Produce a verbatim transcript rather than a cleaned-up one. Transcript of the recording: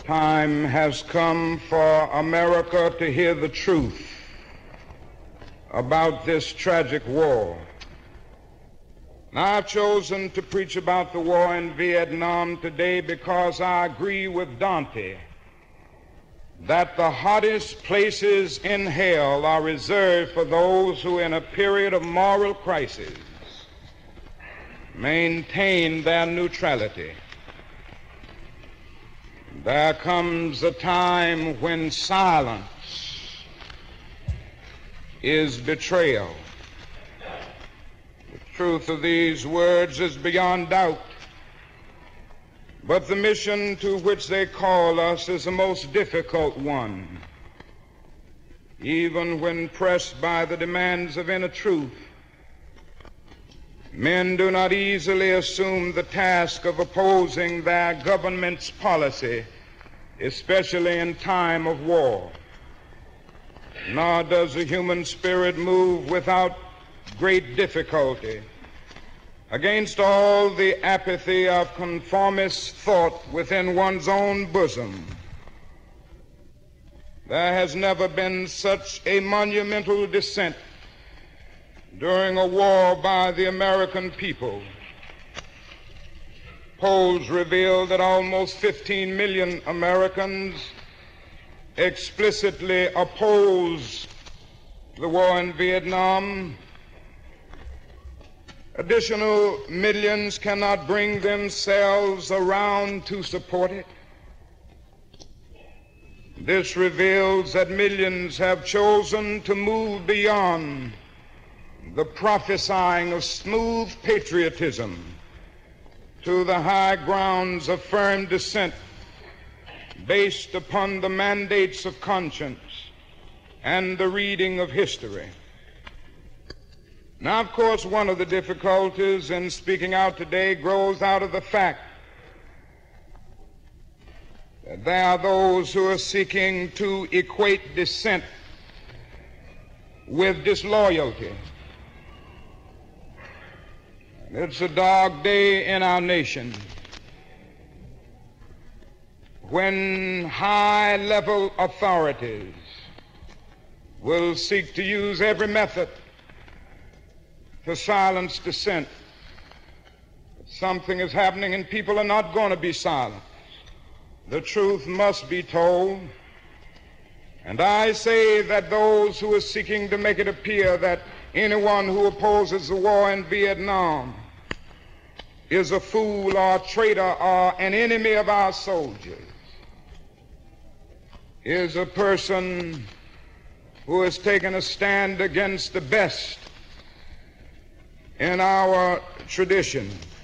Time has come for America to hear the truth about this tragic war. Now, I've chosen to preach about the war in Vietnam today because I agree with Dante that the hottest places in hell are reserved for those who, in a period of moral crisis, maintain their neutrality. There comes a time when silence is betrayal. The truth of these words is beyond doubt, but the mission to which they call us is a most difficult one. Even when pressed by the demands of inner truth, men do not easily assume the task of opposing their government's policy, especially in time of war. Nor does the human spirit move without great difficulty against all the apathy of conformist thought within one's own bosom. There has never been such a monumental dissent during a war by the American people. Polls reveal that almost fifteen million Americans explicitly oppose the war in Vietnam. Additional millions cannot bring themselves around to support it. This reveals that millions have chosen to move beyond the prophesying of smooth patriotism to the high grounds of firm dissent based upon the mandates of conscience and the reading of history. Now, of course, one of the difficulties in speaking out today grows out of the fact that there are those who are seeking to equate dissent with disloyalty. It's a dark day in our nation when high-level authorities will seek to use every method to silence dissent. Something is happening and people are not going to be silent. The truth must be told. And I say that those who are seeking to make it appear that anyone who opposes the war in Vietnam is a fool or a traitor or an enemy of our soldiers is a person who has taken a stand against the best in our tradition.